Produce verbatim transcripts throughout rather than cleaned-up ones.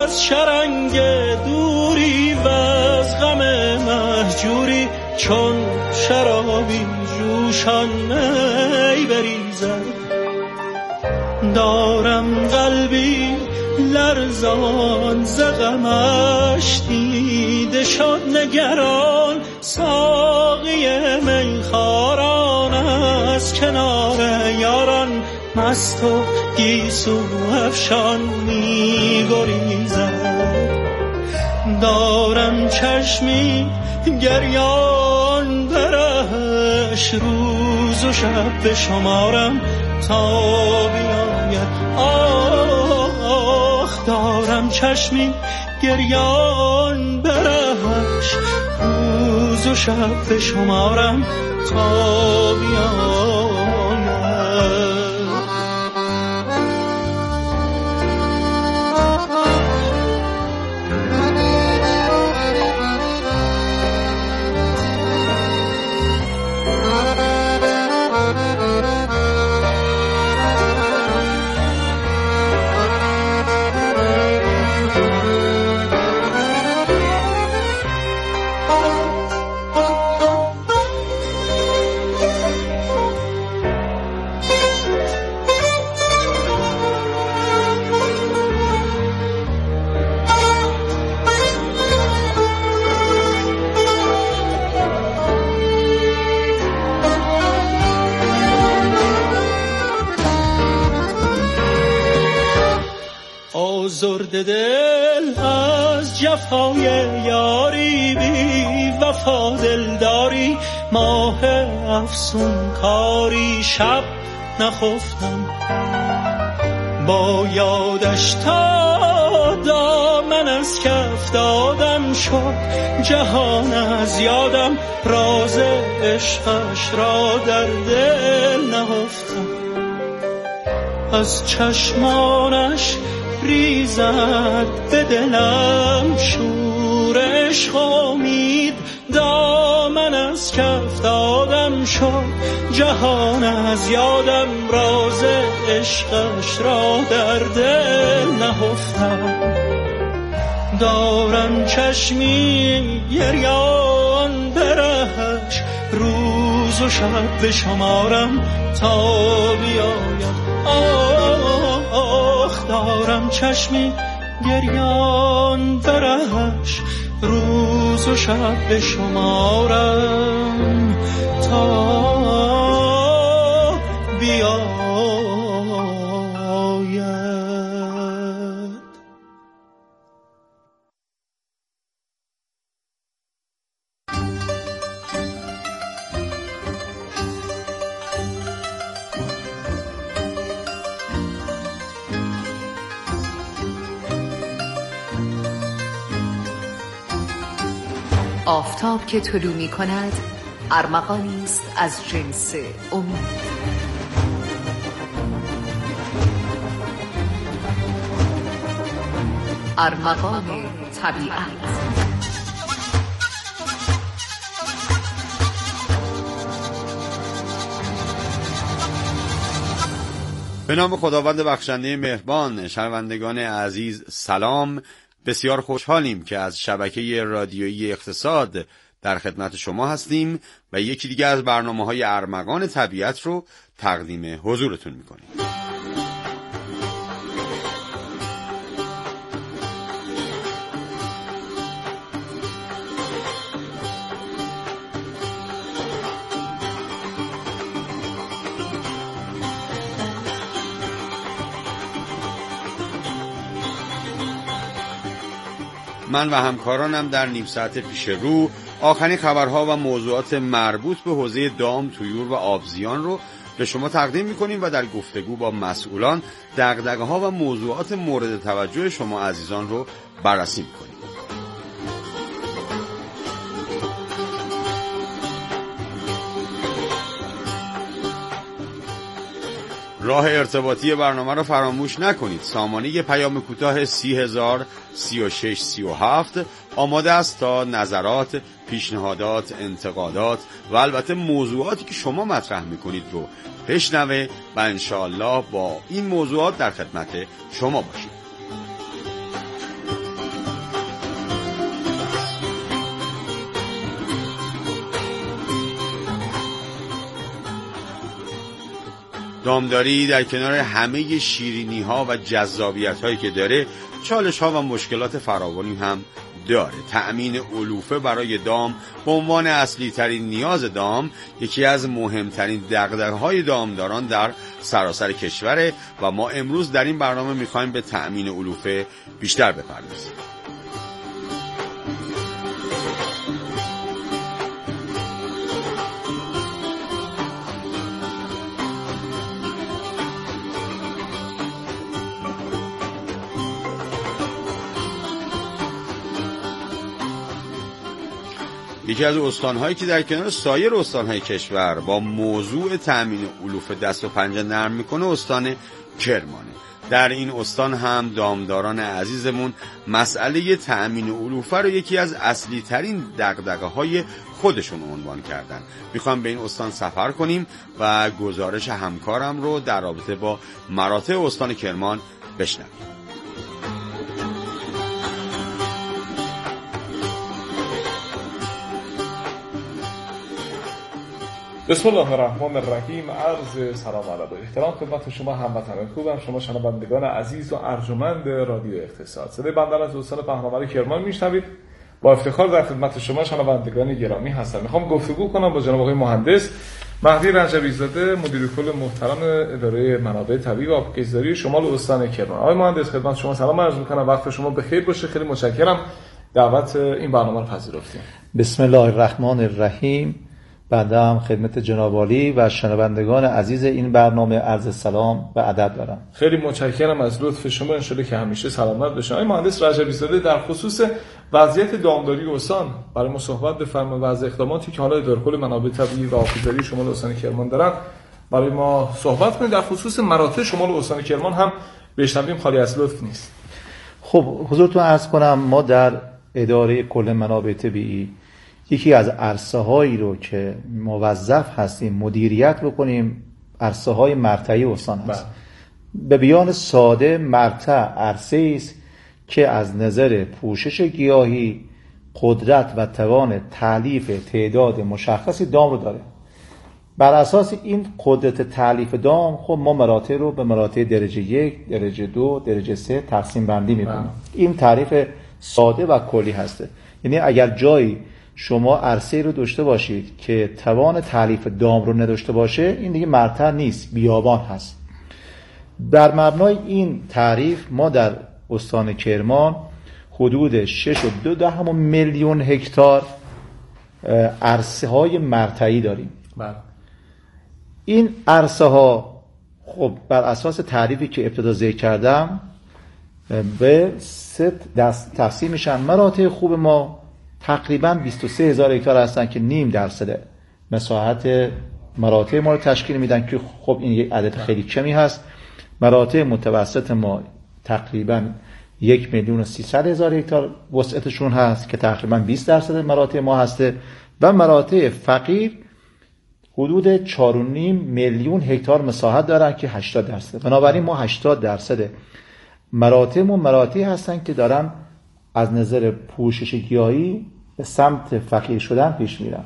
از شرنگ دوری و از غم مهجوری، چون شرابی جوشان می بریزد. دارم قلبی لرزان ز غمش، دیده شد نگران ساقی میخواران. از کنار یاران مست و گیسو افشان می گریزد. دارم چشمی گریان برش، روز و شب به شمارم تا بیاید. آخ دارم چشمی گریان برش، روز و شب به شمارم تا بیاید. آزرده دل از جفای یاری، بی وفا دلداری ماه افسون کاری. شب نخفتم با یادش تا دامن از کف دادم شد. جهان از یادم راز عشقش را در دل نهفتم. از چشمانش ریزد به دلم شور عشق امید. دامن از کف دادم شد، جهان از یادم راز عشقش را در دل نهفتم. دارم چشمی گریان برهش، روز و شب به شمارم تا بیاید. آخ دارم چشمی گریان برهش، روز و شب به شمارم تا بیاید. آفتاب که طلوع می کند ارمغانی است از جنس امید. ارمغان طبیعت. به نام خداوند بخشنده مهربان. شنوندگان عزیز سلام. بسیار خوشحالیم که از شبکه رادیویی اقتصاد در خدمت شما هستیم و یکی دیگه از برنامه‌های ارمغان طبیعت رو تقدیم حضورتون می‌کنیم. من و همکارانم در نیم ساعت پیش رو آخرین خبرها و موضوعات مربوط به حوزه دام، طیور و آبزیان رو به شما تقدیم می‌کنیم و در گفتگو با مسئولان دغدغه‌ها و موضوعات مورد توجه شما عزیزان رو بررسی می‌کنیم. راه ارتباطی برنامه رو فراموش نکنید. سامانه پیام کوتاه سی هزار سی و شش سی و هفت آماده است تا نظرات، پیشنهادات، انتقادات و البته موضوعاتی که شما مطرح میکنید رو بشنوه و انشاءالله با این موضوعات در خدمت شما باشید. دامداری در کنار همه شیرینی ها و جذابیت هایی که داره، چالش ها و مشکلات فراوانی هم داره. تأمین علوفه برای دام به عنوان اصلی ترین نیاز دام یکی از مهمترین دغدغه های دامداران در سراسر کشوره و ما امروز در این برنامه میخوایم به تأمین علوفه بیشتر بپردازیم. یکی از استان‌هایی که در کنار سایر استان‌های کشور با موضوع تأمین علوفه دست و پنجه نرم میکنه استان کرمانه. در این استان هم دامداران عزیزمون مسئله تأمین علوفه رو یکی از اصلی ترین دغدغه‌های خودشون عنوان کردن. میخوام به این استان سفر کنیم و گزارش همکارم رو در رابطه با مراتع استان کرمان بشنویم. بسم الله الرحمن الرحیم. عرض سلام ادب و احترام خدمت شما هموطنان خوبم، شما شنوندگان عزیز و ارجمند رادیو اقتصاد. صدای بنده از استان پهناور کرمان میشنوید. با افتخار در خدمت شما شنوندگان گرامی هستم. میخوام گفتگو کنم با جناب آقای مهندس مهدی رجبی زاده، مدیر کل محترم اداره منابع طبیعی و آبگیزداری شمال استان کرمان. آقای مهندس خدمت شما سلام عرض میکنم، وقت شما بخیر باشه. خیلی متشکرم دعوت این برنامه رو پذیرفتید. بسم الله الرحمن الرحیم. بنده هم خدمت جناب عالی و شنوندگان عزیز این برنامه عرض سلام و ادب دارم. خیلی متشکرم از لطف شما، ان شاءالله که همیشه سلامت باشین. آقای مهندس رجبی زاده، در خصوص وضعیت دامداری استان برای ما صحبت بفرمایید و از اقداماتی که حالا اداره کل منابع طبیعی و آبگیزداری شمال استان کرمان دارن برای ما صحبت کنید. در خصوص مراتع شمال استان کرمان هم بشنویم خالی از لطف نیست. خب حضورتون عرض کنم، ما در اداره کل منابع طبیعی یکی از عرصه هایی رو که موظف هستیم مدیریت بکنیم عرصه های مرتعی استان هست. به بیان ساده مرتع عرصه است که از نظر پوشش گیاهی قدرت و توان تألیف تعداد مشخصی دام رو داره. بر اساس این قدرت تألیف دام خب ما مراتع رو به مراتع درجه یک، درجه دو، درجه سه تقسیم بندی میکنیم. این تعریف ساده و کلی هسته. یعنی اگر جایی شما عرصه رو داشته باشید که توان تألیف دام رو نداشته باشه، این دیگه مرتع نیست، بیابان هست. در مبنای این تعریف ما در استان کرمان حدود شش و دو دهم میلیون هکتار عرصه های مرتعی داریم. بله. این عرصه ها خب بر اساس تعریفی که ابتدا ذکر کردم به سه دست تقسیم میشن. مراتع خوب ما تقریبا بیست و سه هزار هکتار هستن که نیم درصد مساحت مراتع ما رو تشکیل میدن که خب این یک عدد خیلی کمی هست. مراتع متوسط ما تقریبا یک میلیون و سیصد هزار هکتار وسعتشون هست که تقریبا بیست درصد مراتع ما هسته و مراتع فقیر حدود چهار و نیم میلیون هکتار مساحت دارن که هشتاد درصد. بنابراین ما هشتاد درصد مراتع ما مراتعی هستن که دارن از نظر پوشش گیاهی به سمت فقیر شدن پیش میرن.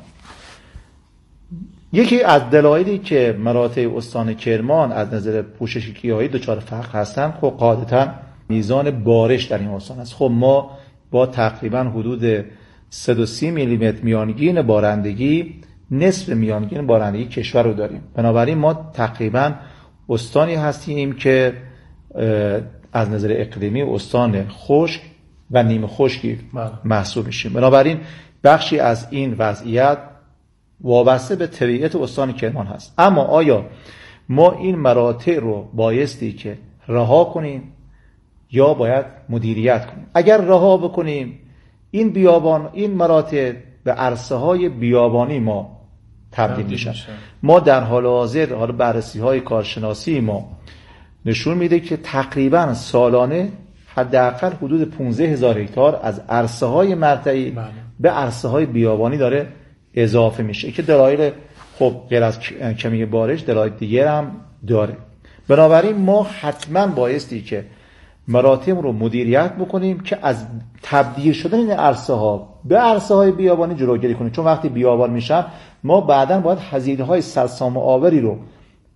یکی از دلایلی که مراتع استان کرمان از نظر پوشش گیاهی دچار فقر هستن خب قاعدتاً میزان بارش در این استان است. خب ما با تقریبا حدود صد و سی میلی متر میانگین بارندگی نصف میانگین بارندگی کشور رو داریم. بنابراین ما تقریبا استانی هستیم که از نظر اقلیمی استان خشک و نیمه خشکی محسوب میشیم. بنابراین بخشی از این وضعیت وابسته به طبیعت استان کرمان هست. اما آیا ما این مراتع رو بایستی که رها کنیم یا باید مدیریت کنیم؟ اگر رها بکنیم این بیابان این مراتع به عرصه های بیابانی ما تبدیل میشن. ما در حال حاضر حالا بررسی های کارشناسی ما نشون میده که تقریبا سالانه حداقل حدود پانزده هزار هکتار از عرصه های مرتعی بله. به عرصه های بیابانی داره اضافه میشه که دلایل خب غیر از کمی بارش دلایل دیگر هم داره. بنابراین ما حتما بایستی که مراتع رو مدیریت بکنیم که از تبدیل شدن این عرصه ها به عرصه های بیابانی جلوگیری کنیم، چون وقتی بیابان میشن ما بعداً باید هزینه های سرسام آوری رو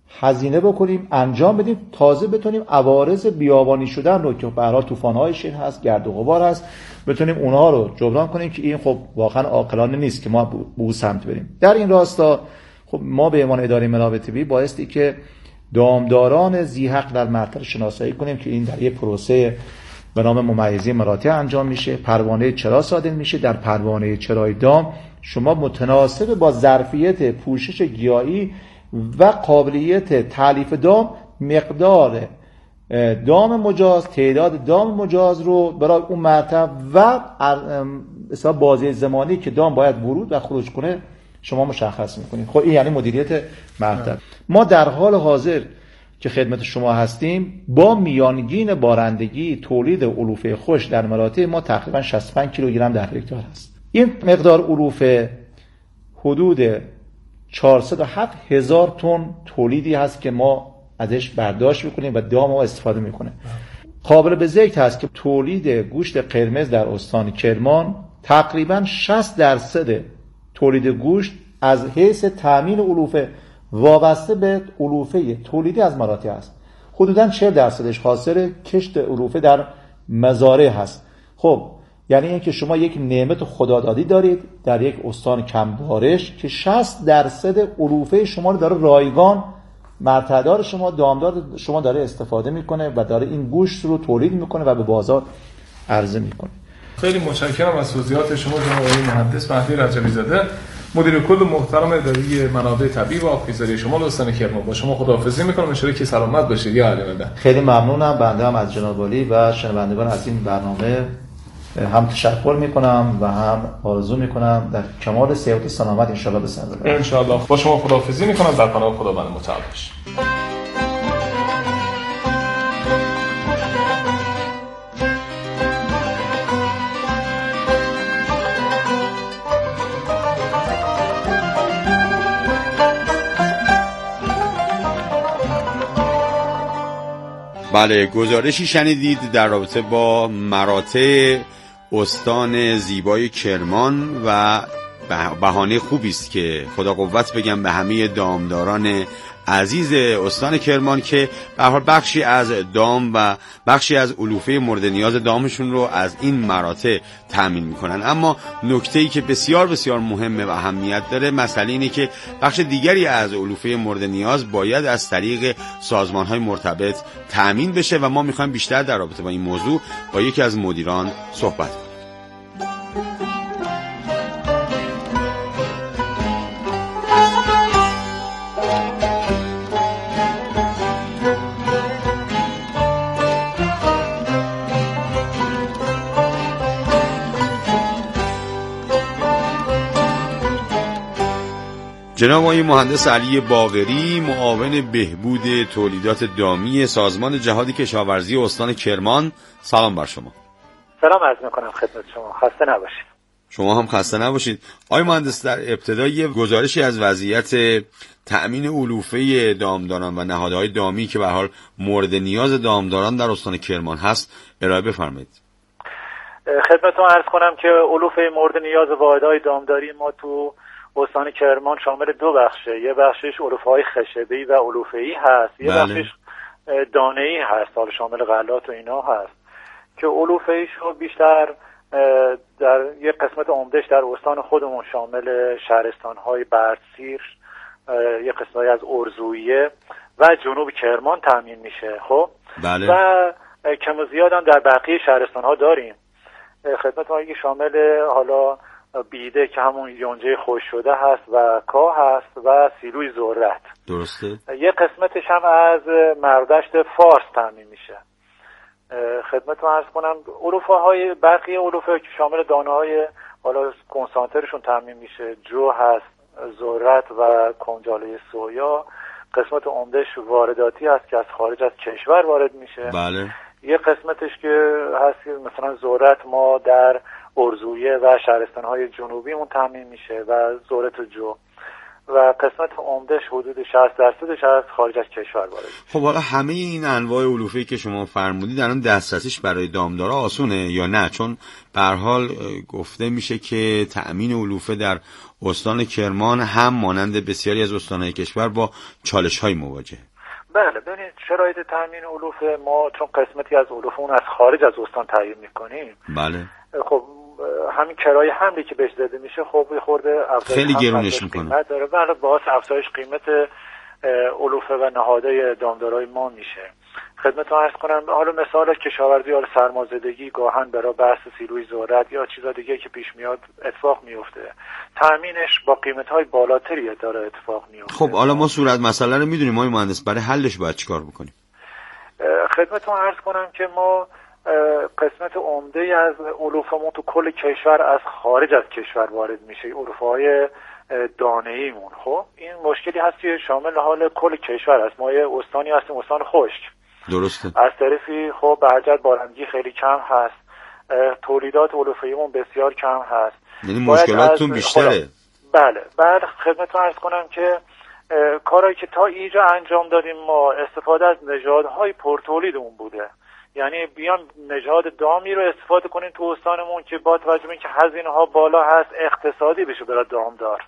هزینه بکنیم، انجام بدیم، تازه بتونیم عوارض بیابانی شدن رو که به هر حال طوفان‌های شدید هست، گرد و غبار هست، بتونیم اونها رو جبران کنیم که این خب واقعا عاقلانه نیست که ما به اون سمت بریم. در این راستا خب ما به عنوان اداره منابع طبیعی بایستی که دامداران ذی حق در مرتبه شناسایی کنیم که این در یک پروسه به نام ممیزی مراتع انجام میشه. پروانه چرا صادر میشه؟ در پروانه چرای دام شما متناسب با ظرفیت پوشش گیاهی و قابلیت تألیف دام مقدار دام مجاز، تعداد دام مجاز رو برای اون مرتب و مثلا بازه زمانی که دام باید ورود و خروج کنه شما مشخص میکنید. خب این یعنی مدیریت مرتب. ما در حال حاضر که خدمت شما هستیم با میانگین بارندگی تولید علوفه خوش در مراتع ما تقریبا شصت و پنج کیلوگرم در هکتار هست. این مقدار علوفه حدود چهارصد و هفت هزار تن تولیدی هست که ما ازش برداشت میکنیم و دام ما استفاده میکنه. قابل به ذکر هست که تولید گوشت قرمز در استان کرمان تقریبا شصت درصد تولید گوشت از حیث تامین علوفه وابسته به علوفه تولیدی از مراتع است. حدوداً چهل درصدش حاصل کشت علوفه در مزارع هست. خب یعنی اینکه شما یک نعمت خدادادی دارید در یک استان کم بارش که شصت درصد علوفه شما رو داره رایگان مرتعدار شما، دامدار شما داره استفاده میکنه و داره این گوشت رو تولید میکنه و به بازار عرضه میکنه. خیلی متشکرم از توضیحات شما جناب آقای مهندس مهدی رجبی زاده، مدیر کل محترم اداره منابع طبیعی و آبخیزاری شمال استان کرمان. با شما خداحافظی میکنم، ان شاء الله که سلامت باشید. یا علی مدد. خیلی ممنونم. بنده هم از جناب عالی و شنوندگان از این برنامه هم تشکر میکنم و هم آرزو میکنم در کمال صحت و سلامت ان شاء الله به سر ببرید. ان شاء الله. با شما خداحافظی میکنم. در پناه خداوند متعال باشید. بله، گزارشی شنیدید در رابطه با مراتع استان زیبای کرمان و بهانه خوبی است که خدا قوت بگم به همه دامداران عزیز استان کرمان که به هر حال بخشی از دام و بخشی از علوفه مورد نیاز دامشون رو از این مراتع تامین میکنن. اما نکته‌ای که بسیار بسیار مهمه و اهمیت داره مسئله اینه که بخش دیگری از علوفه مورد نیاز باید از طریق سازمان‌های مرتبط تامین بشه و ما میخوایم بیشتر در رابطه با این موضوع با یکی از مدیران صحبت کنیم. جناب آقای مهندس علی باقری، معاون بهبود تولیدات دامی سازمان جهاد کشاورزی استان کرمان، سلام بر شما. سلام عرض میکنم خدمت شما. خسته نباشید. شما هم خسته نباشید. آقای مهندس، در ابتدای گزارشی از وضعیت تأمین علوفه دامداران و نهادهای دامی که به هر حال مورد نیاز دامداران در استان کرمان هست ارائه بفرمایید. خدمتتون عرض کنم که علوفه مورد نیاز واحدهای دامداری ما تو استان کرمان شامل دو بخشه. یه بخشش علوفه‌های خشبی و علوفه‌ای هست، یه بله. بخشش دانه‌ای هست، حالا شامل غلات و اینا هست که علوفه‌ایش رو بیشتر در یه قسمت عمدهش در استان خودمون شامل شهرستان‌های بردسیر، یه قسمتی از ارزویه و جنوب کرمان تامین میشه. خب بله. و کم و زیاد هم در بقیه شهرستان‌ها داریم. خدمت ما شامل حالا بیده که همون یونجه خوش شده هست و کاه هست و سیلوی ذرت. درسته. یه قسمتش هم از مردشت فارس تامین میشه. خدمتتون عرض کنم علوفه های بقیه علوفه که شامل دانه های حالا کنسانترشون تامین میشه، جو هست، ذرت و کنجاله سویا. قسمت عمدهش وارداتی هست که از خارج از کشور وارد میشه. بله. یه قسمتش که هست مثلا ذرت ما در ارزویه و شهرستان‌های جنوبیمون تامین میشه و ذرت و جو. و قسمت عمدهش حدود شصت درصدش از خارج از کشور وارد میشه. خب حالا همه این انواع علوفه‌ای که شما فرمودید الان دسترسیش برای دامدارا آسونه یا نه؟ چون به هر حال گفته میشه که تأمین علوفه در استان کرمان هم مانند بسیاری از استان‌های کشور با چالش‌های مواجهه. بله، ببینید شرایط تامین علوفه ما چون قسمتی از علوفه اون از خارج از استان تعیین میکنیم. بله. خب همین کرایه حملی که بهش داده میشه خب یه خورده افزایش خیلی گرونش میکنه داره. بله، باعث افزایش قیمت علوفه و نهادهای دامدارای ما میشه. خدمتتون عرض کنم حالا مثال کشاورزی یا سرمازدگی گاهن برای بحث سیروی ذرت یا چیزا دیگه که پیش میاد اتفاق میفته، تامینش با قیمت‌های بالاتری داره اتفاق میفته. خب حالا ما صورت مسئله رو میدونیم، ما مهندس برای حلش باید چیکار بکنیم؟ خدمتتون عرض کنم که ما قسمت عمده از علوفمون تو کل کشور از خارج از کشور وارد میشه، علوفه‌های دانه‌ایمون. خب این مشکلی هست که شامل حال کل کشور است. ما یه استانی هستیم، استان خشک. درسته. از طرفی خب به حجت بارندگی خیلی کم هست، تولیدات علوفه‌ایمون بسیار کم هست. یعنی مشکلاتتون بیشتره. بله. بعد خدمتتون عرض کنم که کارهایی که تا اینجا انجام دادیم ما استفاده از نژادهای پرتولید اون بوده. یعنی بیان نژاد دامی رو استفاده کنیم تو استانمون که با توجه به اینکه هزینه ها بالا هست اقتصادی بشه برای دامدار.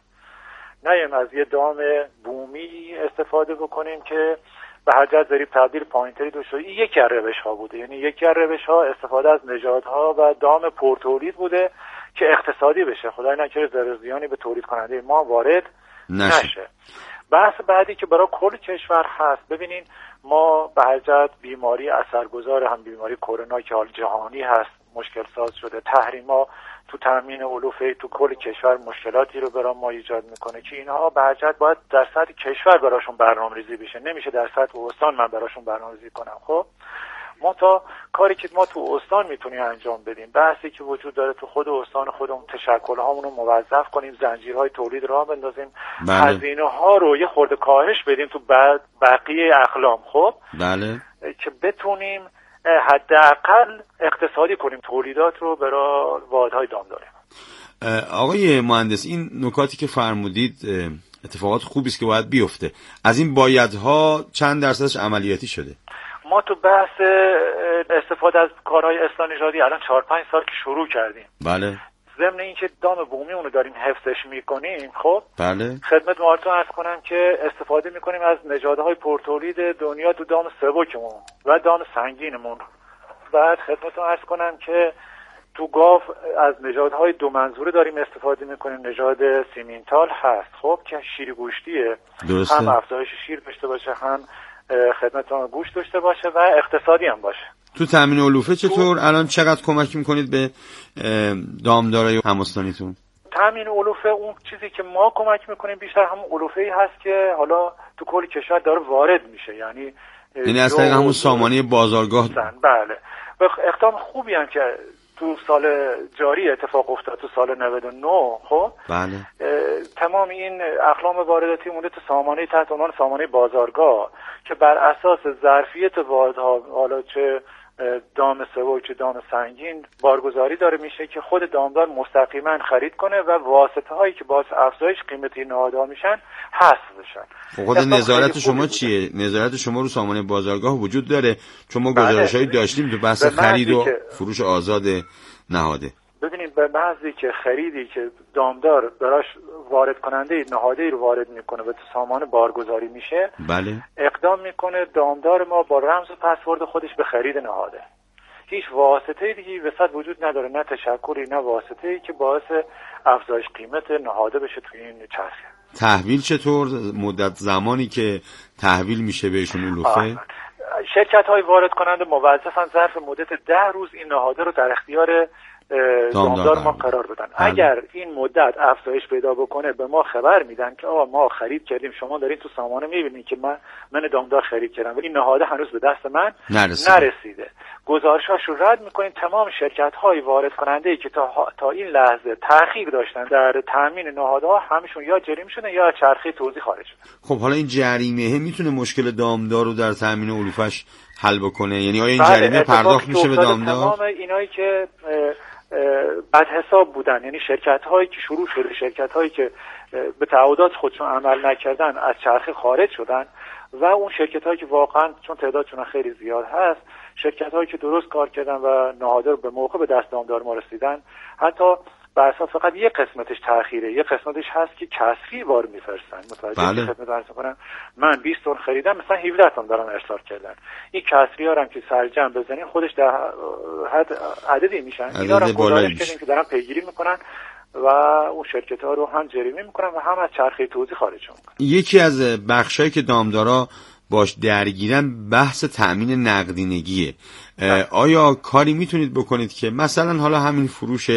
نه از یه دام بومی استفاده بکنیم که به هر جهت ضریب تبدیل پایینتری داشته. این یکی از روش ها بوده، یعنی یکی از روش ها استفاده از نژادها و دام پرتولید بوده که اقتصادی بشه، خدای نکنه ضرر زیانی به تولید کننده ما وارد نشه. نشه. بحث بعدی که برای کل کشور هست، ببینین ما به هر جهت بیماری اثرگذار هم بیماری کرونا که حال جهانی هست مشکل ساز شده، تحریما تو تامین علوفه تو کل کشور مشکلاتی رو برای ما ایجاد میکنه که اینها به هر جهت باید در سطح کشور براشون برنامه‌ریزی بشه، نمیشه در سطح استان من براشون برنامه‌ریزی کنم. خب ما تا کاری که ما تو استان میتونیم انجام بدیم، بحثی که وجود داره تو خود استان خودمون تشکل‌هامون رو موظف کنیم، زنجیرهای تولید راه بندازیم، هزینه ها رو یه خورده کاهش بدیم تو بقیه اقلام. خب بله، که بتونیم حداقل اقتصادی کنیم تولیدات رو برای واحدهای دامداری. آقای مهندس این نکاتی که فرمودید اتفاقات خوبی است که باید بیفته. از این بایدها چند درصدش عملیاتی شده؟ ما تو بحث استفاده از کارهای اصلاح نژادی الان چهار پنج سال که شروع کردیم. بله. ضمن اینکه دام بومی اونو داریم حفظش میکنیم، خب بله. خدمت مارتون عرض کنم که استفاده میکنیم از نژادهای پرتولید دنیا تو دام سبکمون و دام سنگینمون. بعد خدمتتون عرض کنم که تو گاو از نژادهای دو منظوره داریم استفاده میکنیم. نژاد سیمینتال هست خب که شیر گوشتیه، درسته. هم افزایش شیر داشته باشه، هم خدمتتون گوشت داشته باشه و اقتصادی هم باشه. تو تامین علوفه چطور الان چقدر کمک میکنید به دامدارای همستانیتون؟ تامین علوفه اون چیزی که ما کمک میکنیم بیشتر همون علوفه‌ای هست که حالا تو کل کشور داره وارد میشه، یعنی یعنی از طریق همون سامانه بازارگاه. بله. و اقدام خوبی هم که تو سال جاری اتفاق افتاد، تو سال نود و نه. خب بله. تمام این اقلام وارداتی مونده تو سامانه تحت عنوان سامانه بازارگاه که بر اساس ظرفیت واحدها، حالا چه دام سبک چه دام سنگین، بارگذاری داره میشه که خود دامدار مستقیما خرید کنه و واسطه هایی که باعث افزایش قیمتی نهادها میشن حذف بشن. خود نظارت شما چیه؟ نظارت شما رو سامانه بازارگاه وجود داره؟ چون ما گزارشایی داشتیم تو بحث خرید و فروش آزاد نهاده. ببینید به محضی که خریدی که دامدار براش وارد کننده نهاده رو وارد میکنه و تو سامانه بارگذاری میشه، بله، اقدام میکنه دامدار ما با رمز و پسورد خودش به خرید نهاده. هیچ واسطه‌ای دیگه وسط وجود نداره، نه تشکلی نه واسطه‌ای که باعث افزایش قیمت نهاده بشه توی این چرخه. تحویل چطور؟ مدت زمانی که تحویل میشه بهشون علوفه؟ شرکت‌های وارد کننده موظفن ظرف مدت ده روز این نهاده رو در اختیار دامدار ما قرار بدن. بله. اگر این مدت افزایش پیدا بکنه به ما خبر میدن که آقا ما خرید کردیم، شما دارین تو سامانه میبینید که من من دامدار خرید کردم ولی نهاده هنوز به دست من نرسیده, نرسیده. گزارشاش رو رد میکنیم. تمام شرکت‌های وارد کننده ای که تا تا این لحظه تأخیر داشتن در تامین نهادها همشون یا جریمه شدن یا چرخه توزیع خارج شدن. خب حالا این جریمه میتونه مشکل دامدار رو در تامین علوفش حل بکنه؟ یعنی آیا این بله، جریمه پرداخت میشه به دامدار؟ تمام اینایی که بعد حساب بودن، یعنی شرکت هایی که شروع شده، شرکت هایی که به تعهدات خودشون عمل نکردن از چرخه خارج شدن و اون شرکت هایی که واقعا چون تعدادشون خیلی زیاد هست، شرکت هایی که درست کار کردن و نهادار به موقع به دست دامدار ما رسیدن، حتی بر اساس فقط یه قسمتش تأخیره، یه قسمتش هست که کسری بار میفرستن. متوجه بله. خدمت عرض کنم من بیست تن خریدم، مثلا هفده تن دارن ارسال کردن. این کسری ها هم که سرجم بزنین خودش در حد عددی میشن. اینا رو گزارش کردیم که دارن پیگیری میکنن و اون شرکت ها رو هم جریمه میکنن و هم از چرخه توزیع خارج میکنن. یکی از بخشایی که دامدارا باش درگیرن بحث تأمین نقدینگیه. آیا کاری میتونید بکنید که مثلا حالا همین فروش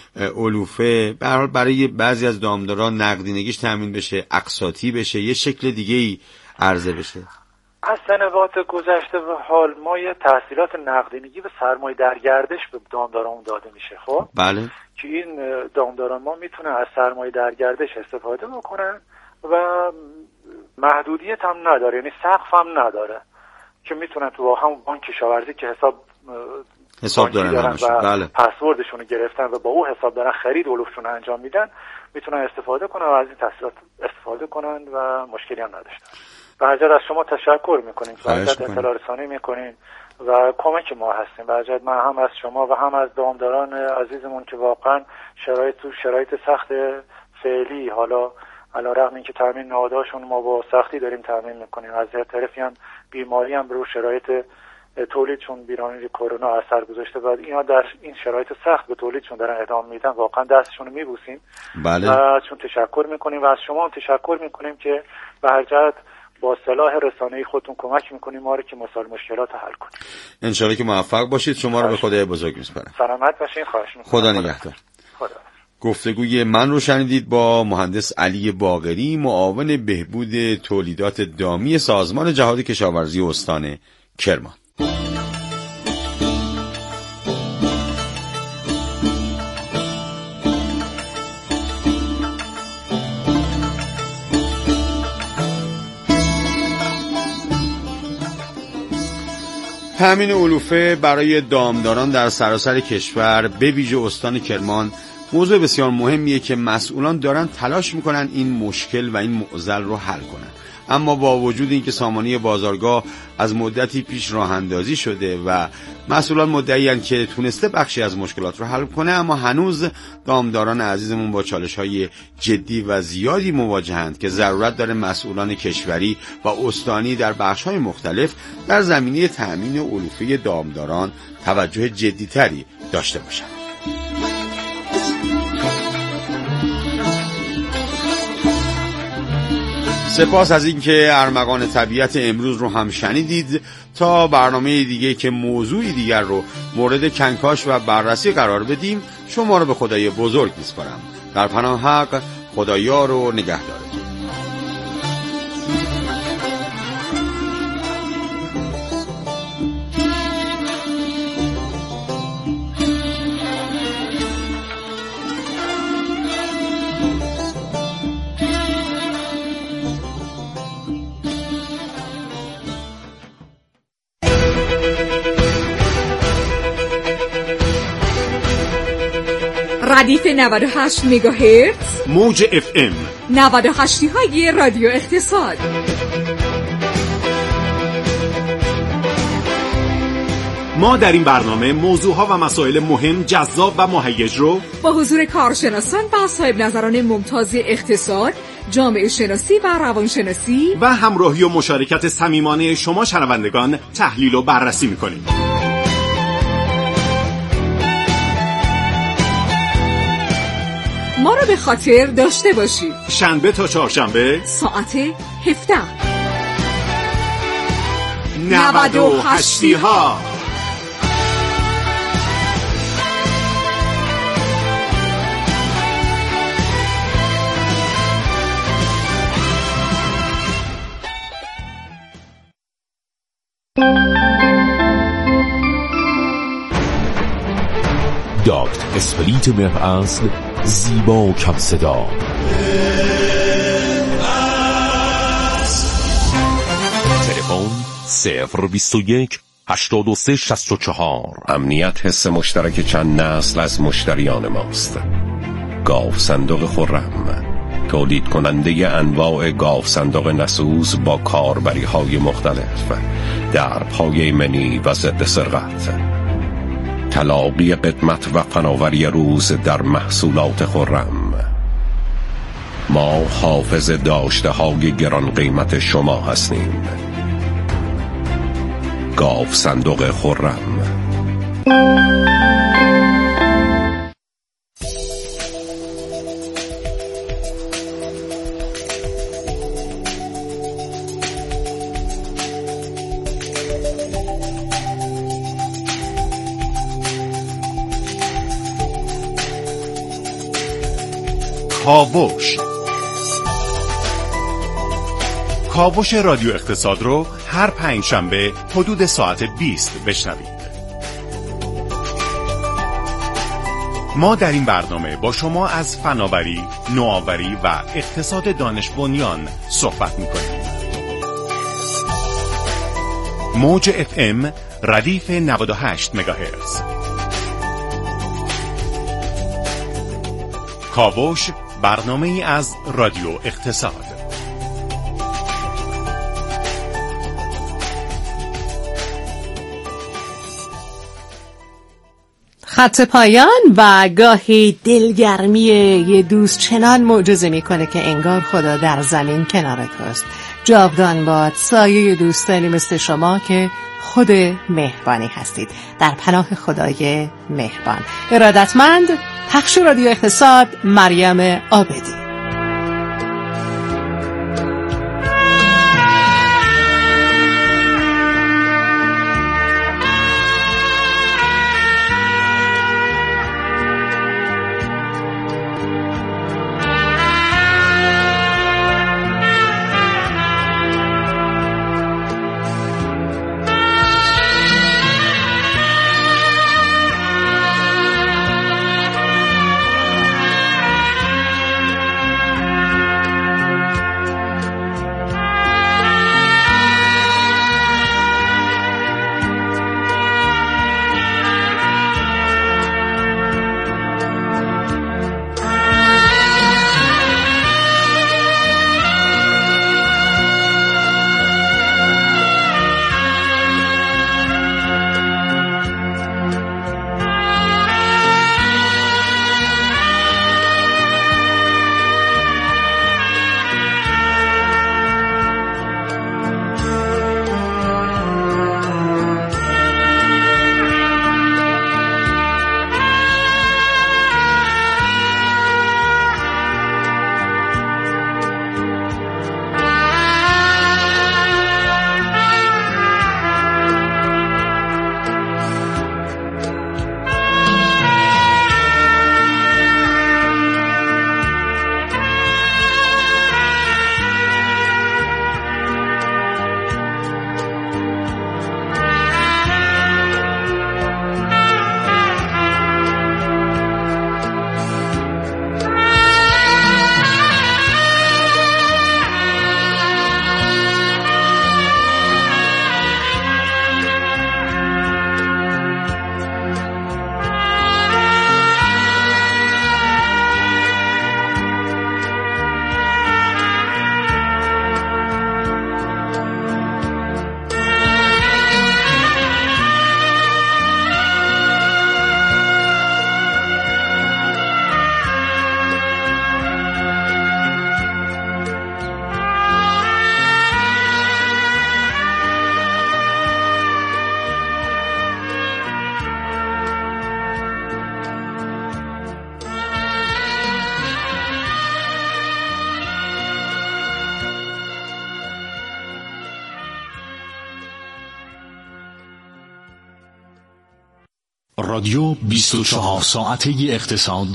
علوفه به هر حال برای بعضی از دامدارا نقدینگیش تأمین بشه، اقساطی بشه، یه شکل دیگه ای عرضه بشه؟ از سنوات گذشته و حال ما یه تحصیلات نقدینگی به سرمایه در گردش به دامداران داده میشه. خب بله، که این دامداران ما میتونن از سرمایه در گردش استفاده بکنن و محدودیت هم نداره، یعنی سقف هم نداره که میتونن تو همون بانک کشاورزی که حساب حساب دارن, دارن و بله. پسوردشون رو گرفتن و با اون حساب دارن خرید علوفشون انجام میدن، میتونن استفاده کنن و از این تحصیلات استفاده کنن و مشکلی هم نداشتن. به‌جد از شما تشکر میکنیم، به‌جد اطلاع رسانی میکنیم و کمک ما هستیم. به‌جد من هم از شما و هم از دامداران عزیزمون که واقعا شرایط تو شرایط سخت فعلی، حالا علیرغم اینکه تامین نهادهاشون ما با سختی داریم تامین میکنیم، از یه طرفی هم بیماری هم رو شرایط تولیدشون بیرانی کرونا اثر گذاشته و اینا در این شرایط سخت به تولیدشون دارن ادامه میدن، واقعا دستشون رو میبوسیم. بله. و چون تشکر میکنیم و از شما هم تشکر میکنیم که به هر جهت با سلاح رسانه‌ای خودتون کمک میکنیم ما رو که مسائل مشکلات حل کنیم. ان شاءالله که موفق باشید. شما رو به خدای بزرگ میسپارم. سلامت باشین. خواهش میکنم. خدا نگهدار. خدا. گفتگوی من رو شنیدید با مهندس علی باقری، معاون بهبود تولیدات دامی سازمان جهاد کشاورزی استان کرمان. تأمین علوفه برای دامداران در سراسر کشور به ویژه استان کرمان موضوع بسیار مهمیه که مسئولان دارن تلاش میکنن این مشکل و این معضل رو حل کنن، اما با وجود اینکه سامانه بازارگاه از مدتی پیش راه اندازی شده و مسئولان مدعی‌اند که تونسته بخشی از مشکلات رو حل کنه، اما هنوز دامداران عزیزمون با چالش‌های جدی و زیادی مواجهند که ضرورت داره مسئولان کشوری و استانی در بخش‌های مختلف در زمینه تأمین علوفه دامداران توجه جدی‌تری داشته باشند. سپاس از اینکه ارمغان طبیعت امروز رو هم شنیدید. تا برنامه دیگه که موضوعی دیگر رو مورد کنکاش و بررسی قرار بدیم، شما رو به خدای بزرگ میسپارم. در پناه حق، خدایار و نگهدارتون. ردیف نود و هشت مگاهرتز، موج اف ام نود و هشت های رادیو اقتصاد. ما در این برنامه موضوعها و مسائل مهم، جذاب و مهیج رو با حضور کارشناسان و صاحب نظران ممتاز اقتصاد، جامعه شناسی و روانشناسی و همراهی و مشارکت صمیمانه شما شنوندگان تحلیل و بررسی می‌کنیم. ما رو به خاطر داشته باشید. شنبه تا چهارشنبه ساعت هفده. نود و هشتی ها. داکت اسپریت مهر اصل، زیبا و کم صدا. تلفن صفر بیست و یک هشتاد و سه شصت و چهار. امنیت حس مشترک چند نسل از مشتریان ماست. گاو صندوق خرم، تولید کننده انواع گاو صندوق نسوز با کاربری های مختلف، درپای ایمنی و ضد سرقت. تلاقی قدمت و فناوری روز در محصولات خرم. ما حافظ داشته های گران قیمت شما هستیم. گاو صندوق خرم. کاوش. کاوش رادیو اقتصاد رو هر پنج شنبه حدود ساعت بیست بشنوید. ما در این برنامه با شما از فناوری، نوآوری و اقتصاد دانش بنیان صحبت می‌کنیم. موج اف ام ردیف نود و هشت مگاهرتز. کاوش برنامه ای از رادیو اقتصاد. خط پایان و گاهی دلگرمی یه دوست چنان معجزه میکنه که انگار خدا در زمین کنار توست. جاودان باد سایه دوستانی مثل شما که خود مهربانی هستید. در پناه خدای مهربان. ارادتمند پخش رادیو اقتصاد، مریم عابدی. رادیو بیست و چهار ساعته اقتصاد،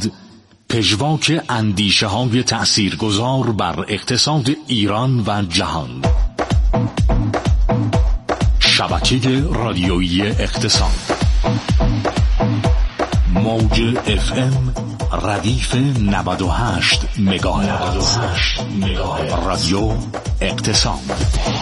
پژواک اندیشه های تأثیرگذار بر اقتصاد ایران و جهان. شبکه رادیویی اقتصاد، موج اف ام ردیف نود و هشت مگاهرتز. رادیو اقتصاد.